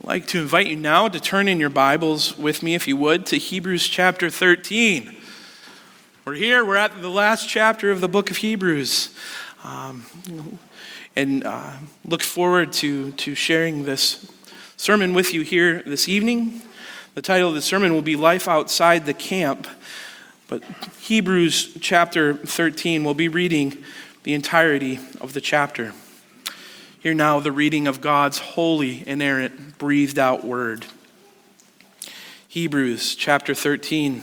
I'd like to invite you now to turn in your Bibles with me, if you would, to Hebrews chapter 13. We're at the last chapter of the book of Hebrews. And look forward to sharing this sermon with you here this evening. The title of the sermon will be Life Outside the Camp. But Hebrews chapter 13, we'll be reading the entirety of the chapter. Hear now the reading of God's holy, inerrant, breathed out word. Hebrews chapter 13.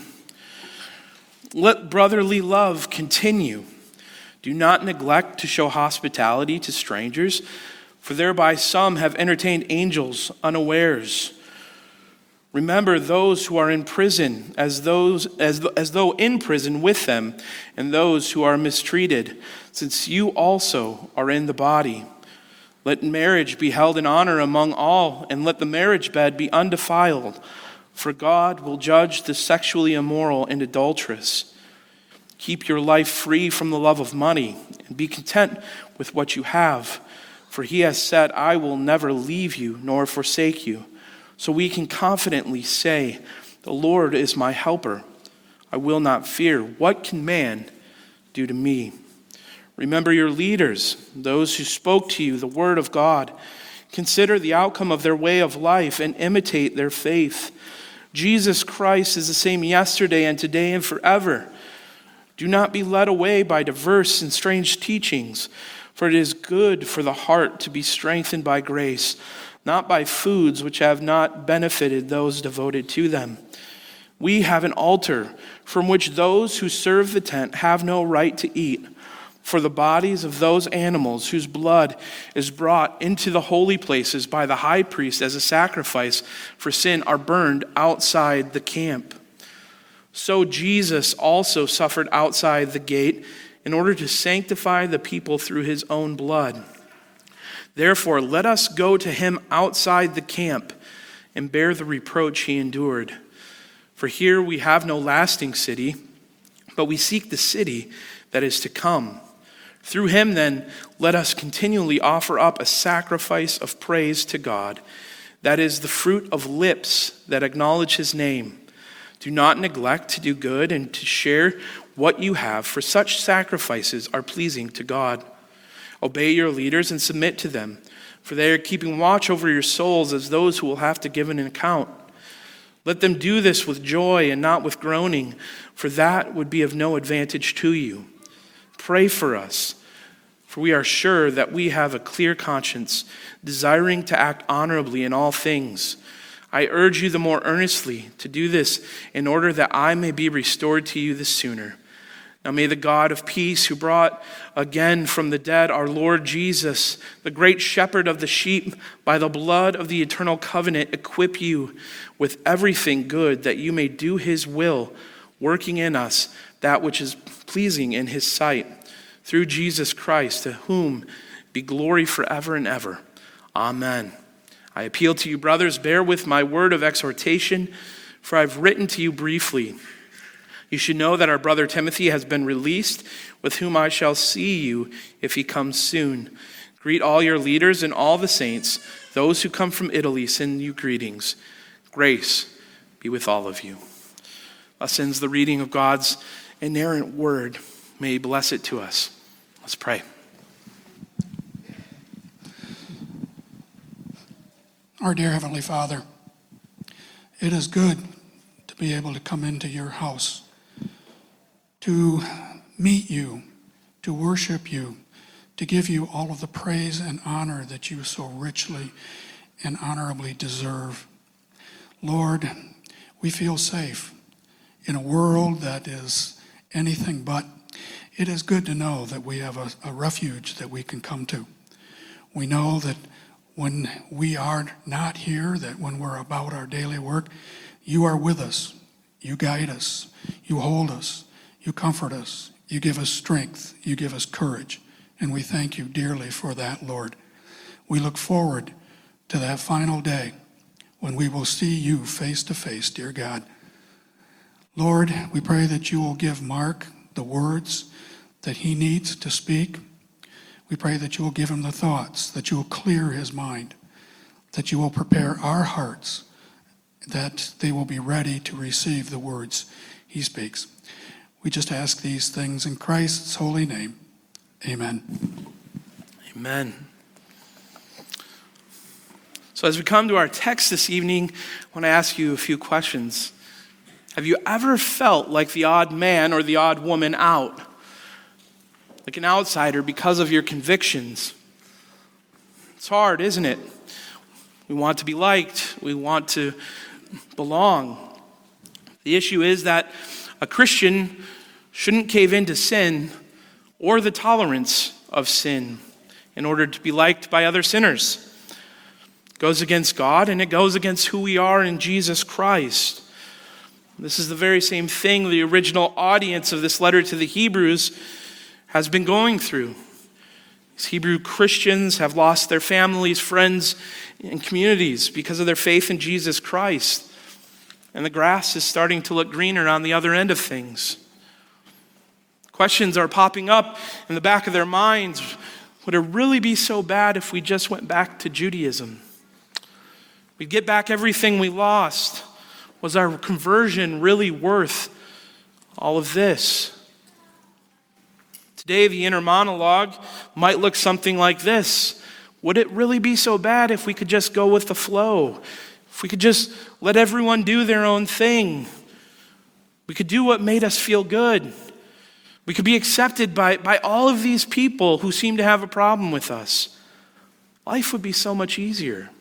Let brotherly love continue. Do not neglect to show hospitality to strangers, for thereby some have entertained angels unawares. Remember those who are in prison as though in prison with them, and those who are mistreated, since you also are in the body. Let marriage be held in honor among all, and let the marriage bed be undefiled, for God will judge the sexually immoral and adulterous. Keep your life free from the love of money, and be content with what you have, for he has said, I will never leave you nor forsake you. So we can confidently say, the Lord is my helper. I will not fear. What can man do to me? Remember your leaders, those who spoke to you the word of God. Consider the outcome of their way of life and imitate their faith. Jesus Christ is the same yesterday and today and forever. Do not be led away by diverse and strange teachings, for it is good for the heart to be strengthened by grace, not by foods which have not benefited those devoted to them. We have an altar from which those who serve the tent have no right to eat. For the bodies of those animals whose blood is brought into the holy places by the high priest as a sacrifice for sin are burned outside the camp. So Jesus also suffered outside the gate in order to sanctify the people through his own blood. Therefore, let us go to him outside the camp and bear the reproach he endured. For here we have no lasting city, but we seek the city that is to come. Through him, then, let us continually offer up a sacrifice of praise to God. That is the fruit of lips that acknowledge his name. Do not neglect to do good and to share what you have, for such sacrifices are pleasing to God. Obey your leaders and submit to them, for they are keeping watch over your souls as those who will have to give an account. Let them do this with joy and not with groaning, for that would be of no advantage to you. Pray for us, for we are sure that we have a clear conscience, desiring to act honorably in all things. I urge you the more earnestly to do this in order that I may be restored to you the sooner. Now may the God of peace, who brought again from the dead our Lord Jesus, the great shepherd of the sheep, by the blood of the eternal covenant, equip you with everything good, that you may do his will, working in us that which is pleasing in his sight, through Jesus Christ, to whom be glory forever and ever. Amen. I appeal to you, brothers, bear with my word of exhortation, for I've written to you briefly. You should know that our brother Timothy has been released, with whom I shall see you if he comes soon. Greet all your leaders and all the saints. Those who come from Italy send you greetings. Grace be with all of you. Thus ends the reading of God's inerrant word. May he bless it to us. Let's pray. Our dear Heavenly Father, it is good to be able to come into your house, to meet you, to worship you, to give you all of the praise and honor that you so richly and honorably deserve. Lord, we feel safe in a world that is anything but. It is good to know that we have a refuge that we can come to. We know that when we are not here, that when we're about our daily work, you are with us. You guide us. You hold us. You comfort us. You give us strength. You give us courage. And we thank you dearly for that, Lord. We look forward to that final day when we will see you face to face, dear God. Lord, we pray that you will give Mark the words that he needs to speak. We pray that you will give him the thoughts, that you will clear his mind. that you will prepare our hearts, that they will be ready to receive the words he speaks. We just ask these things in Christ's holy name. Amen. Amen. So as we come to our text this evening, I want to ask you a few questions. Have you ever felt like the odd man or the odd woman out? Like an outsider because of your convictions? It's hard, isn't it? We want to be liked. We want to belong. The issue is that a Christian shouldn't cave into sin or the tolerance of sin in order to be liked by other sinners. It goes against God and it goes against who we are in Jesus Christ. This is the very same thing the original audience of this letter to the Hebrews has been going through. These Hebrew Christians have lost their families, friends, and communities because of their faith in Jesus Christ. And the grass is starting to look greener on the other end of things. Questions are popping up in the back of their minds. Would it really be so bad if we just went back to Judaism? We'd get back everything we lost. Was our conversion really worth all of this? Today, the inner monologue might look something like this. Would it really be so bad if we could just go with the flow? If we could just let everyone do their own thing? We could do what made us feel good. We could be accepted by all of these people who seem to have a problem with us. Life would be so much easier.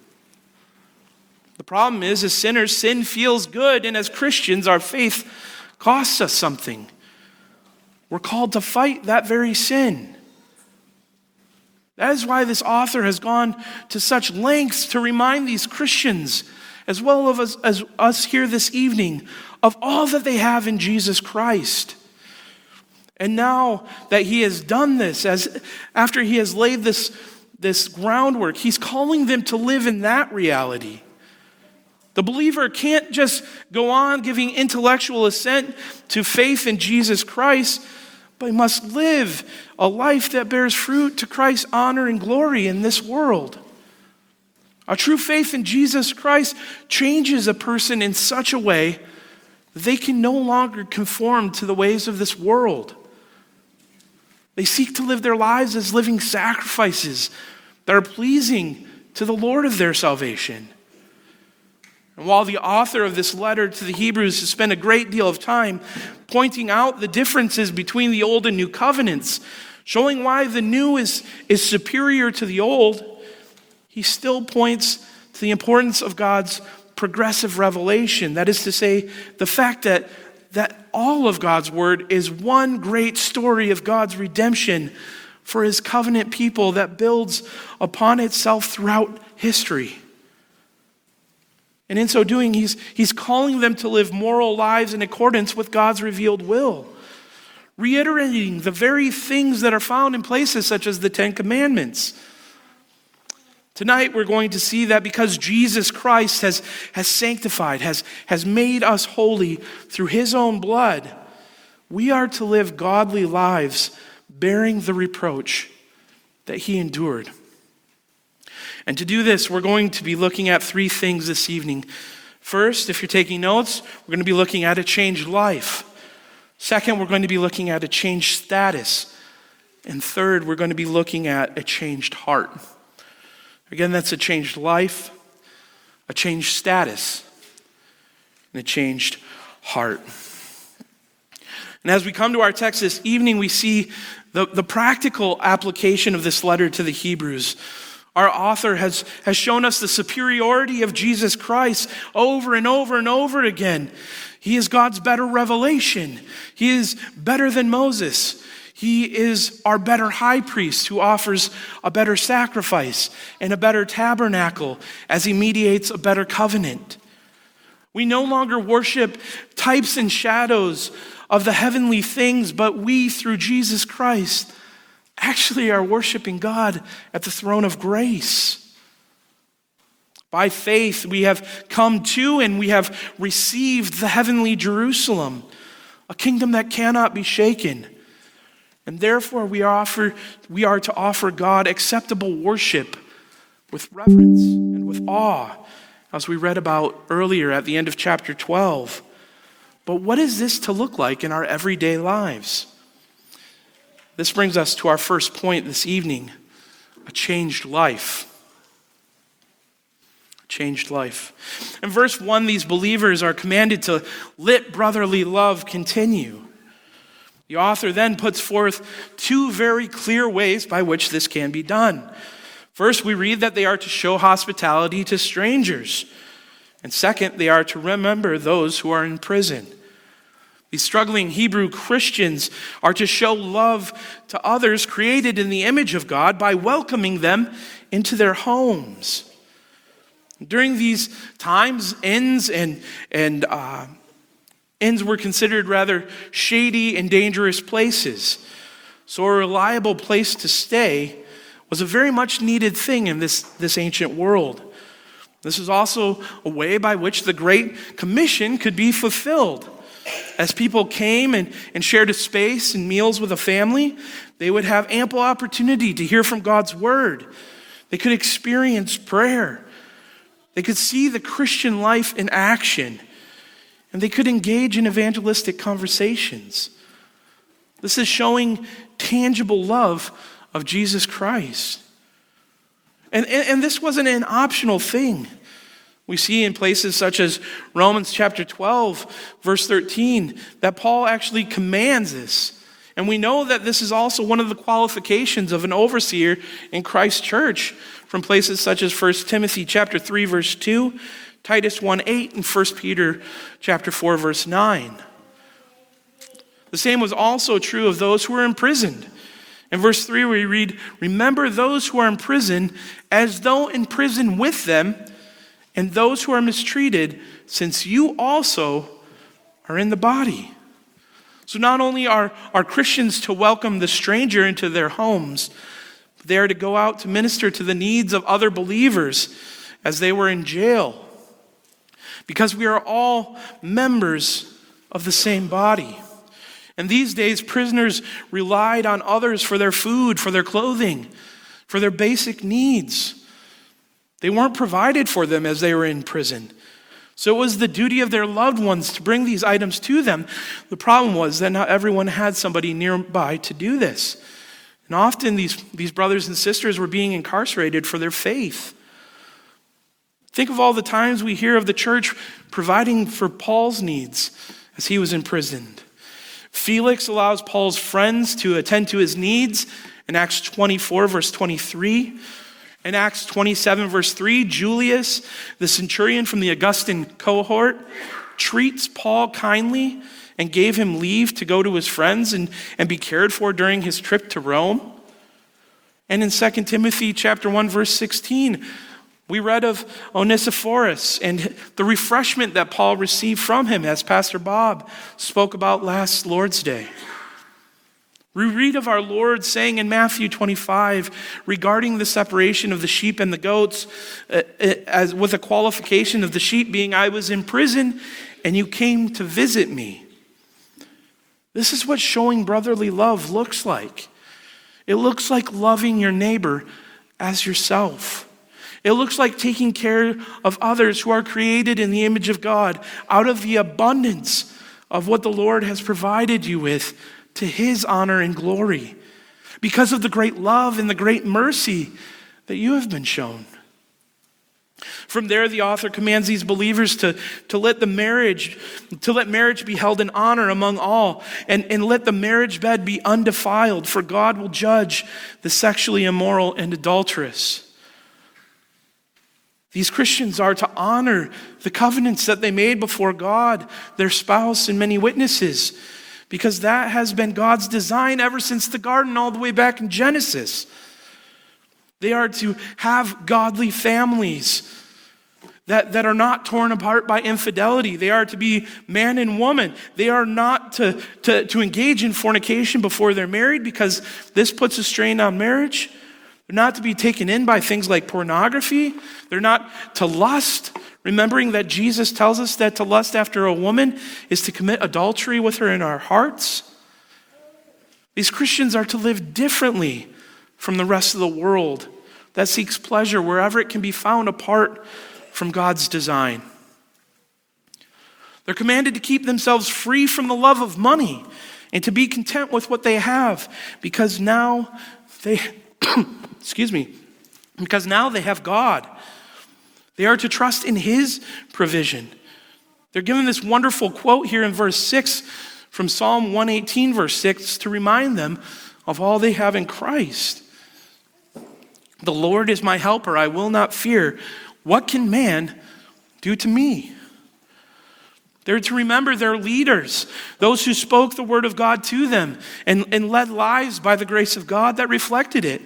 The problem is, as sinners, sin feels good, and as Christians, our faith costs us something. We're called to fight that very sin. That is why this author has gone to such lengths to remind these Christians, as well as us here this evening, of all that they have in Jesus Christ. And now that he has done this, after he has laid this groundwork, he's calling them to live in that reality. The believer can't just go on giving intellectual assent to faith in Jesus Christ, but he must live a life that bears fruit to Christ's honor and glory in this world. A true faith in Jesus Christ changes a person in such a way that they can no longer conform to the ways of this world. They seek to live their lives as living sacrifices that are pleasing to the Lord of their salvation. And while the author of this letter to the Hebrews has spent a great deal of time pointing out the differences between the old and new covenants, showing why the new is superior to the old, he still points to the importance of God's progressive revelation. That is to say, the fact that all of God's word is one great story of God's redemption for his covenant people that builds upon itself throughout history. And in so doing, he's calling them to live moral lives in accordance with God's revealed will, reiterating the very things that are found in places such as the Ten Commandments. Tonight, we're going to see that because Jesus Christ has sanctified, has made us holy through his own blood, we are to live godly lives bearing the reproach that he endured. And to do this, we're going to be looking at three things this evening. First, if you're taking notes, we're going to be looking at a changed life. Second, we're going to be looking at a changed status. And third, we're going to be looking at a changed heart. Again, that's a changed life, a changed status, and a changed heart. And as we come to our text this evening, we see the practical application of this letter to the Hebrews. Our author has shown us the superiority of Jesus Christ over and over and over again. He is God's better revelation. He is better than Moses. He is our better high priest who offers a better sacrifice and a better tabernacle as he mediates a better covenant. We no longer worship types and shadows of the heavenly things, but we, through Jesus Christ, actually are worshiping God at the throne of grace. By faith, we have come to and we have received the heavenly Jerusalem, a kingdom that cannot be shaken. And therefore, we are to offer God acceptable worship with reverence and with awe, as we read about earlier at the end of chapter 12. But what is this to look like in our everyday lives? This brings us to our first point this evening, a changed life. A changed life. In verse 1, these believers are commanded to let brotherly love continue. The author then puts forth two very clear ways by which this can be done. First, we read that they are to show hospitality to strangers. And second, they are to remember those who are in prison. These struggling Hebrew Christians are to show love to others created in the image of God by welcoming them into their homes. During these times, inns were considered rather shady and dangerous places. So a reliable place to stay was a very much needed thing in this ancient world. This is also a way by which the Great Commission could be fulfilled. As people came and shared a space and meals with a family, they would have ample opportunity to hear from God's word. They could experience prayer. They could see the Christian life in action. And they could engage in evangelistic conversations. This is showing tangible love of Jesus Christ. And this wasn't an optional thing. We see in places such as Romans chapter 12, verse 13, that Paul actually commands this. And we know that this is also one of the qualifications of an overseer in Christ's church from places such as 1 Timothy chapter 3, verse 2, Titus 1:8, and 1 Peter chapter 4, verse 9. The same was also true of those who were imprisoned. In verse 3 we read, "Remember those who are in prison as though in prison with them, and those who are mistreated, since you also are in the body." So not only are Christians to welcome the stranger into their homes, but they are to go out to minister to the needs of other believers as they were in jail. Because we are all members of the same body. And these days, prisoners relied on others for their food, for their clothing, for their basic needs. They weren't provided for them as they were in prison. So it was the duty of their loved ones to bring these items to them. The problem was that not everyone had somebody nearby to do this. And often these brothers and sisters were being incarcerated for their faith. Think of all the times we hear of the church providing for Paul's needs as he was imprisoned. Felix allows Paul's friends to attend to his needs in Acts 24, verse 23. In Acts 27, verse 3, Julius, the centurion from the Augustan cohort, treats Paul kindly and gave him leave to go to his friends and be cared for during his trip to Rome. And in 2 Timothy chapter 1, verse 16, we read of Onesiphorus and the refreshment that Paul received from him, as Pastor Bob spoke about last Lord's Day. We read of our Lord saying in Matthew 25 regarding the separation of the sheep and the goats, as with a qualification of the sheep being, "I was in prison and you came to visit me." This is what showing brotherly love looks like. It looks like loving your neighbor as yourself. It looks like taking care of others who are created in the image of God out of the abundance of what the Lord has provided you with, to his honor and glory, because of the great love and the great mercy that you have been shown. From there, the author commands these believers to let marriage be held in honor among all, and let the marriage bed be undefiled, for God will judge the sexually immoral and adulterous. These Christians are to honor the covenants that they made before God, their spouse, and many witnesses, because that has been God's design ever since the garden, all the way back in Genesis. They are to have godly families that are not torn apart by infidelity. They are to be man and woman. They are not to engage in fornication before they're married, because this puts a strain on marriage. They're not to be taken in by things like pornography. They're not to lust, remembering that Jesus tells us that to lust after a woman is to commit adultery with her in our hearts. These Christians are to live differently from the rest of the world, that seeks pleasure wherever it can be found apart from God's design. They're commanded to keep themselves free from the love of money and to be content with what they have, because now they, because now they have God. They are to trust in His provision. They're given this wonderful quote here in verse 6 from Psalm 118, verse 6, to remind them of all they have in Christ. The Lord is my helper, I will not fear. What can man do to me? They're to remember their leaders, those who spoke the word of God to them and led lives by the grace of God that reflected it.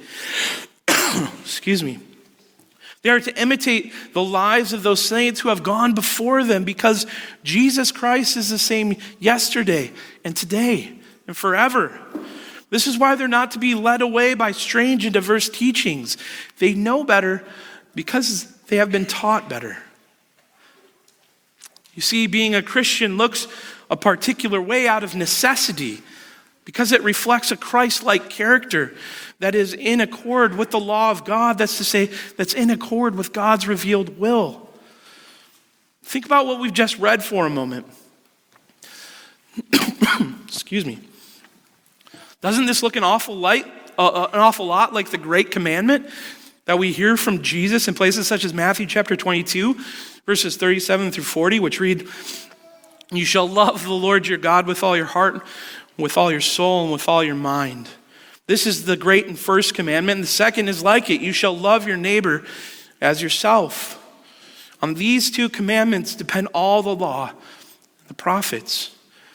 They are to imitate the lives of those saints who have gone before them, because Jesus Christ is the same yesterday and today and forever. This is why they're not to be led away by strange and diverse teachings. They know better because they have been taught better. You see, being a Christian looks a particular way out of necessity because it reflects a Christ-like character that is in accord with the law of God. That's to say, that's in accord with God's revealed will. Think about what we've just read for a moment. Excuse me. Doesn't this look an awful lot like the Great Commandment that we hear from Jesus in places such as Matthew chapter 22, verses 37 through 40, which read, "You shall love the Lord your God with all your heart, with all your soul, and with all your mind." This is the great and first commandment, and the second is like it. You shall love your neighbor as yourself. On these two commandments depend all the law and the prophets.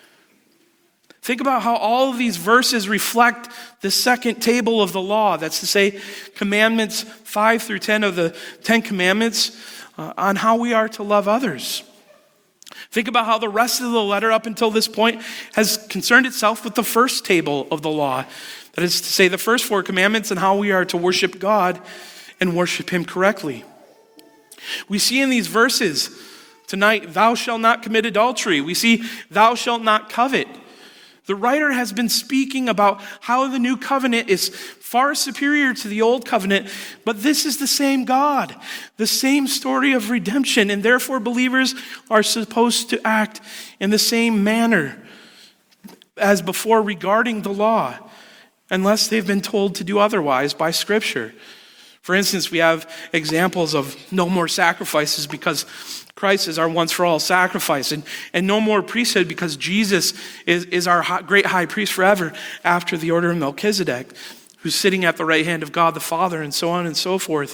Think about how all of these verses reflect the second table of the law. That's to say, commandments 5 through 10 of the 10 commandments on how we are to love others. Think about how the rest of the letter up until this point has concerned itself with the first table of the law. That is to say, the first 4 commandments and how we are to worship God and worship Him correctly. We see in these verses tonight, thou shalt not commit adultery. We see, thou shalt not covet. The writer has been speaking about how the new covenant is far superior to the old covenant, but this is the same God, the same story of redemption, and therefore believers are supposed to act in the same manner as before regarding the law, unless they've been told to do otherwise by Scripture. For instance, we have examples of no more sacrifices because Christ is our once-for-all sacrifice, and no more priesthood because Jesus is our great high priest forever after the order of Melchizedek, who's sitting at the right hand of God the Father, and so on and so forth.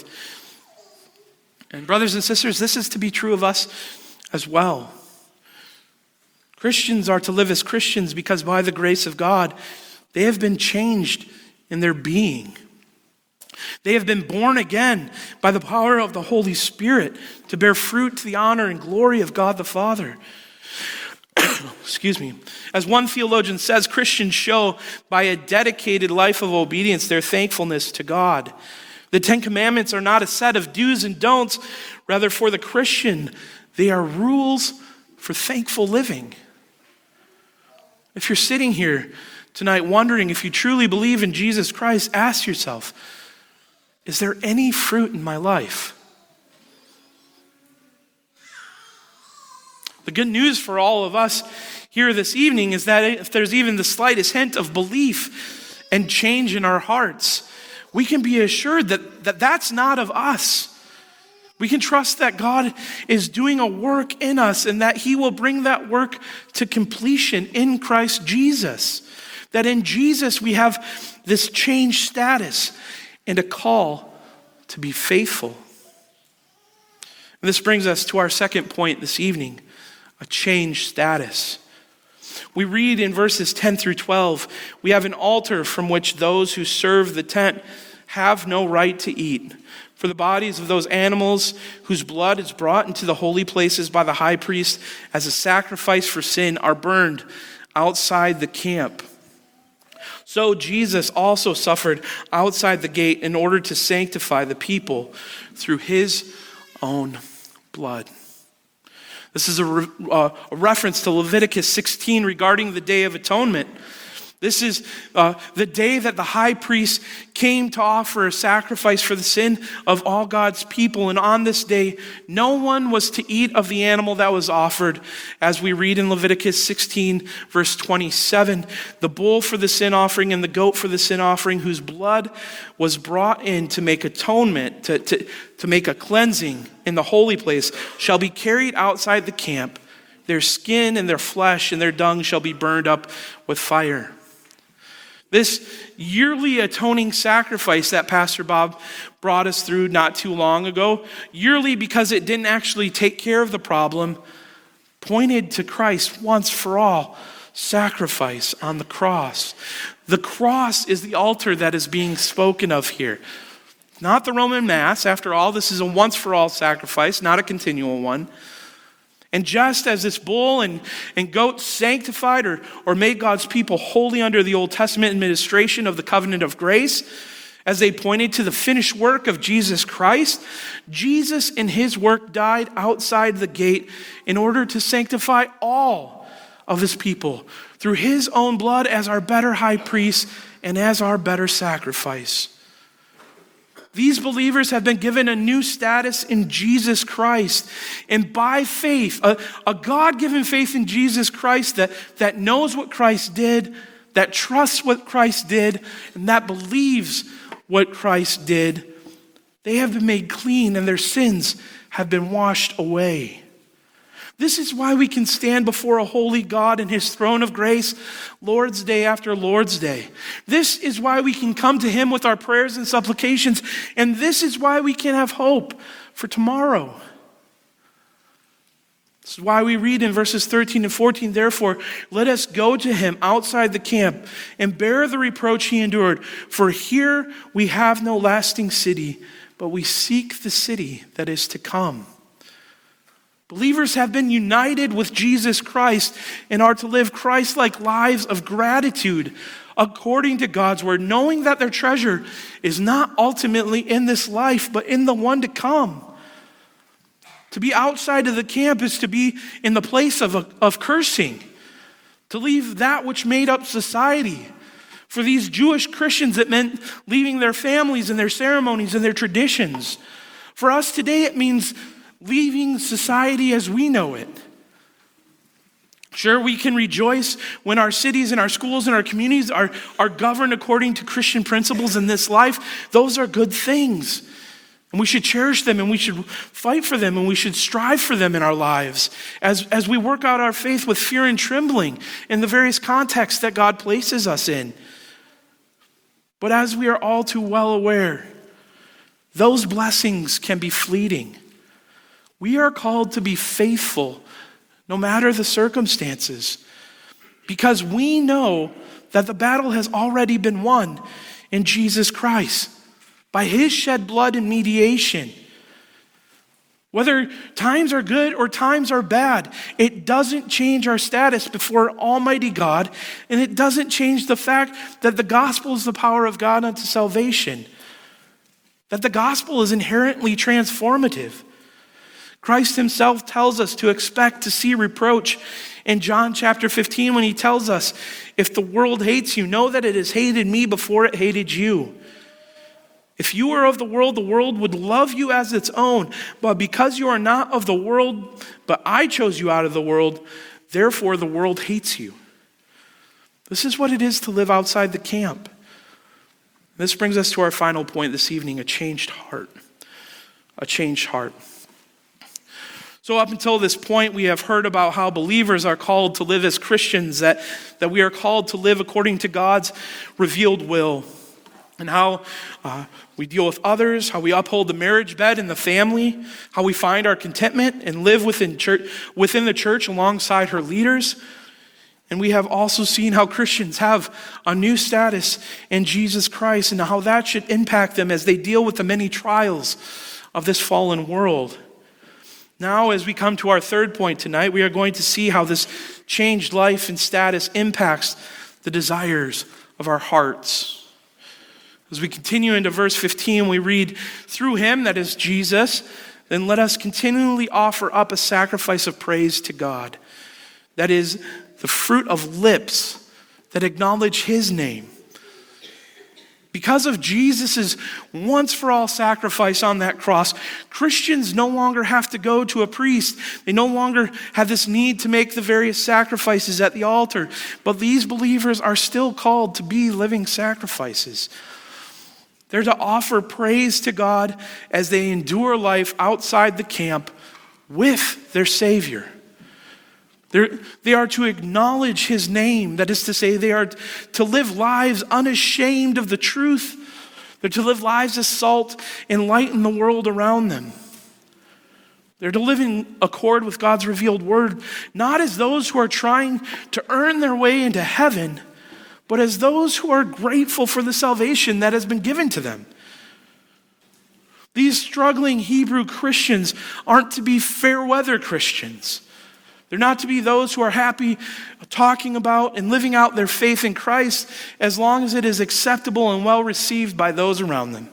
And brothers and sisters, this is to be true of us as well. Christians are to live as Christians because by the grace of God, they have been changed in their being. They have been born again by the power of the Holy Spirit to bear fruit to the honor and glory of God the Father. Excuse me. As one theologian says, Christians show by a dedicated life of obedience their thankfulness to God. The 10 Commandments are not a set of do's and don'ts. Rather, for the Christian, they are rules for thankful living. If you're sitting here tonight wondering if you truly believe in Jesus Christ, ask yourself, is there any fruit in my life? The good news for all of us here this evening is that if there's even the slightest hint of belief and change in our hearts, we can be assured that that's not of us. We can trust that God is doing a work in us and that He will bring that work to completion in Christ Jesus. That in Jesus we have this changed status and a call to be faithful. And this brings us to our second point this evening, a changed status. We read in verses 10 through 12, we have an altar from which those who serve the tent have no right to eat. For the bodies of those animals whose blood is brought into the holy places by the high priest as a sacrifice for sin are burned outside the camp. So Jesus also suffered outside the gate in order to sanctify the people through His own blood. This is a reference to Leviticus 16 regarding the Day of Atonement. This is the day that the high priest came to offer a sacrifice for the sin of all God's people. And on this day, no one was to eat of the animal that was offered. As we read in Leviticus 16, verse 27, the bull for the sin offering and the goat for the sin offering, whose blood was brought in to make atonement, to make a cleansing in the holy place, shall be carried outside the camp. Their skin and their flesh and their dung shall be burned up with fire. This yearly atoning sacrifice that Pastor Bob brought us through not too long ago, yearly because it didn't actually take care of the problem, pointed to Christ's once for all sacrifice on the cross. The cross is the altar that is being spoken of here. Not the Roman Mass. After all, this is a once for all sacrifice, not a continual one. And just as this bull and goat sanctified or made God's people holy under the Old Testament administration of the covenant of grace, as they pointed to the finished work of Jesus Christ, Jesus in his work died outside the gate in order to sanctify all of his people through his own blood as our better high priest and as our better sacrifice. These believers have been given a new status in Jesus Christ. And by faith, a God-given faith in Jesus Christ that knows what Christ did, that trusts what Christ did, and that believes what Christ did, they have been made clean and their sins have been washed away. This is why we can stand before a holy God in his throne of grace, Lord's Day after Lord's Day. This is why we can come to him with our prayers and supplications. And this is why we can have hope for tomorrow. This is why we read in verses 13 and 14, therefore, let us go to him outside the camp and bear the reproach he endured. For here we have no lasting city, but we seek the city that is to come. Believers have been united with Jesus Christ and are to live Christ-like lives of gratitude according to God's word, knowing that their treasure is not ultimately in this life, but in the one to come. To be outside of the camp is to be in the place of cursing, to leave that which made up society. For these Jewish Christians, it meant leaving their families and their ceremonies and their traditions. For us today, it means leaving society as we know it. Sure, we can rejoice when our cities and our schools and our communities are governed according to Christian principles in this life. Those are good things. And we should cherish them and we should fight for them and we should strive for them in our lives as we work out our faith with fear and trembling in the various contexts that God places us in. But as we are all too well aware, those blessings can be fleeting. We are called to be faithful no matter the circumstances, because we know that the battle has already been won in Jesus Christ by his shed blood and mediation. Whether times are good or times are bad, it doesn't change our status before Almighty God, and it doesn't change the fact that the gospel is the power of God unto salvation, that the gospel is inherently transformative. Christ himself tells us to expect to see reproach in John chapter 15 when he tells us, if the world hates you, know that it has hated me before it hated you. If you were of the world would love you as its own. But because you are not of the world, but I chose you out of the world, therefore the world hates you. This is what it is to live outside the camp. This brings us to our final point this evening, a changed heart. A changed heart. So up until this point, we have heard about how believers are called to live as Christians, that we are called to live according to God's revealed will, and how we deal with others, how we uphold the marriage bed and the family, how we find our contentment and live within the church alongside her leaders. And we have also seen how Christians have a new status in Jesus Christ and how that should impact them as they deal with the many trials of this fallen world. Now, as we come to our third point tonight, we are going to see how this changed life and status impacts the desires of our hearts. As we continue into verse 15, we read, through him, that is Jesus, then let us continually offer up a sacrifice of praise to God. That is the fruit of lips that acknowledge his name. Because of Jesus' once-for-all sacrifice on that cross, Christians no longer have to go to a priest. They no longer have this need to make the various sacrifices at the altar. But these believers are still called to be living sacrifices. They're to offer praise to God as they endure life outside the camp with their Savior. They are to acknowledge his name. That is to say, they are to live lives unashamed of the truth. They're to live lives as salt and light in the world around them. They're to live in accord with God's revealed word, not as those who are trying to earn their way into heaven, but as those who are grateful for the salvation that has been given to them. These struggling Hebrew Christians aren't to be fair weather Christians. They're not to be those who are happy talking about and living out their faith in Christ as long as it is acceptable and well received by those around them.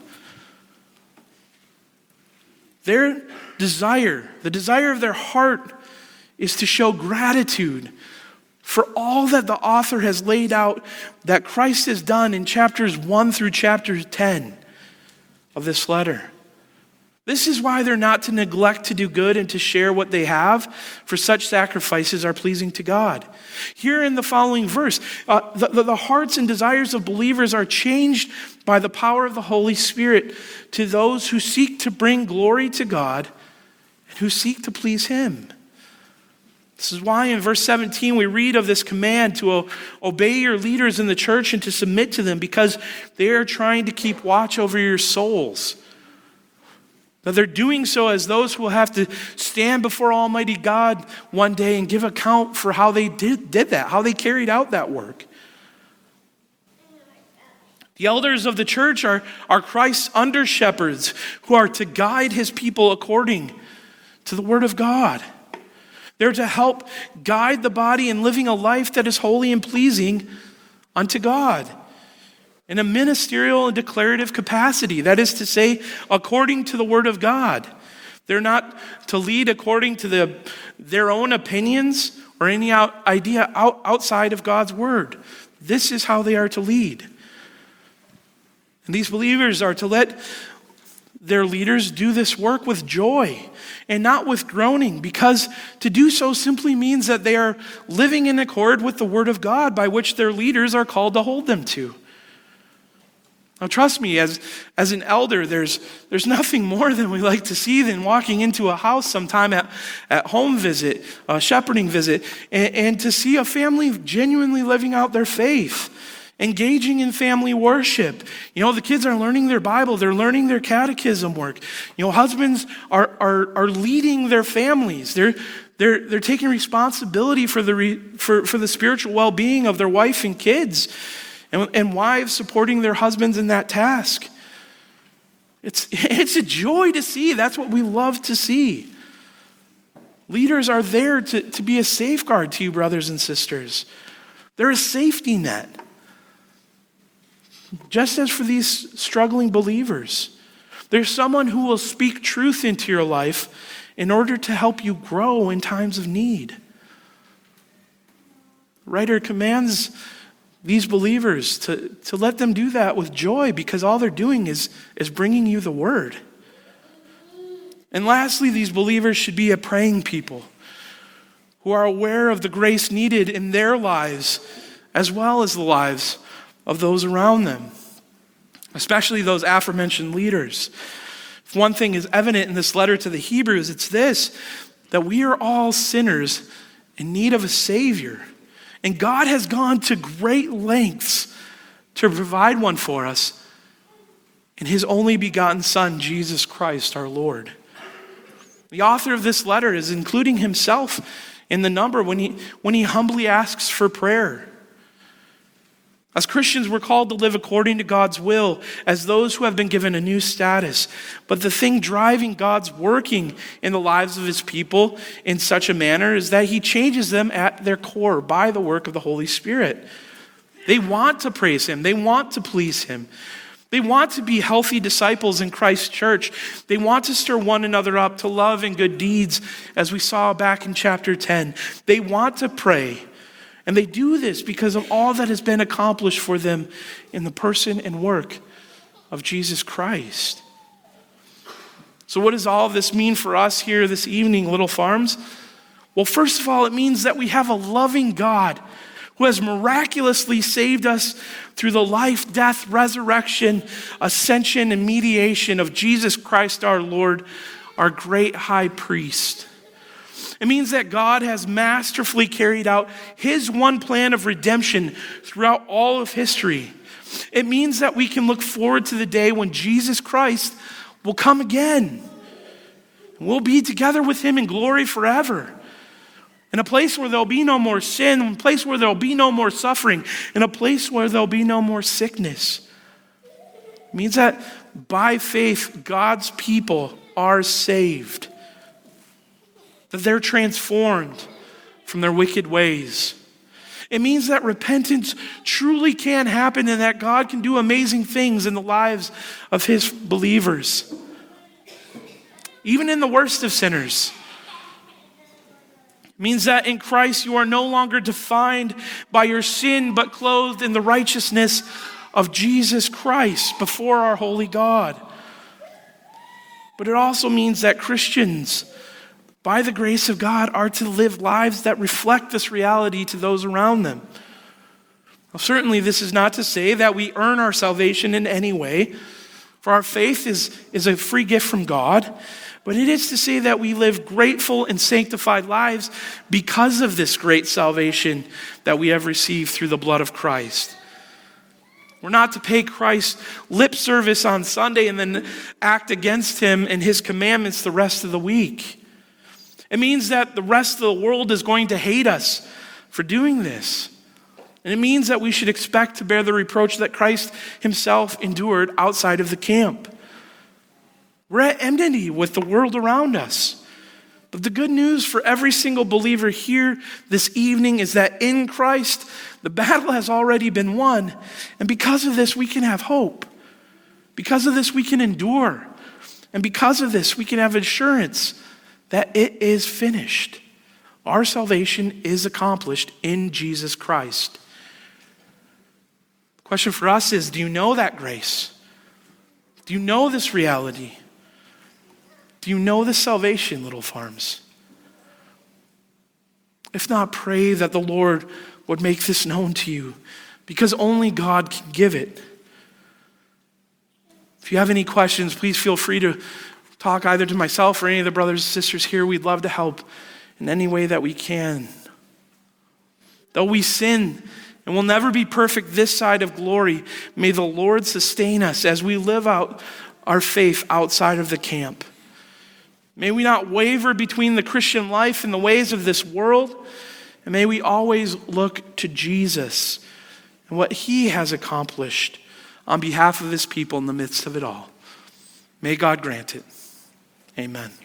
Their desire, the desire of their heart, is to show gratitude for all that the author has laid out that Christ has done in chapters 1 through chapter 10 of this letter. This is why they're not to neglect to do good and to share what they have, for such sacrifices are pleasing to God. Here in the following verse, the hearts and desires of believers are changed by the power of the Holy Spirit to those who seek to bring glory to God and who seek to please him. This is why in verse 17 we read of this command to obey your leaders in the church and to submit to them, because they are trying to keep watch over your souls. That they're doing so as those who will have to stand before Almighty God one day and give account for how they did that, how they carried out that work. The elders of the church are Christ's under-shepherds who are to guide his people according to the word of God. They're to help guide the body in living a life that is holy and pleasing unto God, in a ministerial and declarative capacity. That is to say, according to the word of God. They're not to lead according to their own opinions or any idea outside of God's word. This is how they are to lead. And these believers are to let their leaders do this work with joy and not with groaning, because to do so simply means that they are living in accord with the word of God by which their leaders are called to hold them to. Now trust me, as an elder, there's nothing more than we like to see than walking into a house sometime at home visit, a shepherding visit, and to see a family genuinely living out their faith, engaging in family worship. The kids are learning their Bible, they're learning their catechism work. Husbands are leading their families. They're taking responsibility for the spiritual well-being of their wife and kids. And wives supporting their husbands in that task. It's a joy to see. That's what we love to see. Leaders are there to be a safeguard to you, brothers and sisters. They're a safety net. Just as for these struggling believers, there's someone who will speak truth into your life in order to help you grow in times of need. The writer commands these believers to let them do that with joy, because all they're doing is bringing you the word. And lastly, these believers should be a praying people who are aware of the grace needed in their lives as well as the lives of those around them, especially those aforementioned leaders. If one thing is evident in this letter to the Hebrews, it's this: that we are all sinners in need of a Savior. And God has gone to great lengths to provide one for us in his only begotten Son, Jesus Christ, our Lord. The author of this letter is including himself in the number when he humbly asks for prayer. As Christians, we're called to live according to God's will as those who have been given a new status. But the thing driving God's working in the lives of his people in such a manner is that he changes them at their core by the work of the Holy Spirit. They want to praise him. They want to please him. They want to be healthy disciples in Christ's church. They want to stir one another up to love and good deeds, as we saw back in chapter 10. They want to pray. And they do this because of all that has been accomplished for them in the person and work of Jesus Christ. So what does all of this mean for us here this evening, Little Farms? Well, first of all, it means that we have a loving God who has miraculously saved us through the life, death, resurrection, ascension, and mediation of Jesus Christ our Lord, our great high priest. It means that God has masterfully carried out his one plan of redemption throughout all of history. It means that we can look forward to the day when Jesus Christ will come again. We'll be together with him in glory forever. In a place where there'll be no more sin, in a place where there'll be no more suffering, in a place where there'll be no more sickness. It means that by faith, God's people are saved. That they're transformed from their wicked ways. It means that repentance truly can happen and that God can do amazing things in the lives of his believers. Even in the worst of sinners. It means that in Christ you are no longer defined by your sin, but clothed in the righteousness of Jesus Christ before our holy God. But it also means that Christians, by the grace of God, are to live lives that reflect this reality to those around them. Well, certainly this is not to say that we earn our salvation in any way, for our faith is a free gift from God. But it is to say that we live grateful and sanctified lives because of this great salvation that we have received through the blood of Christ. We're not to pay Christ lip service on Sunday and then act against him and his commandments the rest of the week. It means that the rest of the world is going to hate us for doing this. And it means that we should expect to bear the reproach that Christ himself endured outside of the camp. We're at enmity with the world around us. But the good news for every single believer here this evening is that in Christ, the battle has already been won. And because of this, we can have hope. Because of this, we can endure. And because of this, we can have assurance that it is finished. Our salvation is accomplished in Jesus Christ. The question for us is, do you know that grace? Do you know this reality? Do you know this salvation, Little Farms? If not, pray that the Lord would make this known to you, because only God can give it. If you have any questions, please feel free to talk either to myself or any of the brothers and sisters here. We'd love to help in any way that we can. Though we sin and will never be perfect this side of glory, may the Lord sustain us as we live out our faith outside of the camp. May we not waver between the Christian life and the ways of this world, and may we always look to Jesus and what he has accomplished on behalf of his people in the midst of it all. May God grant it. Amen.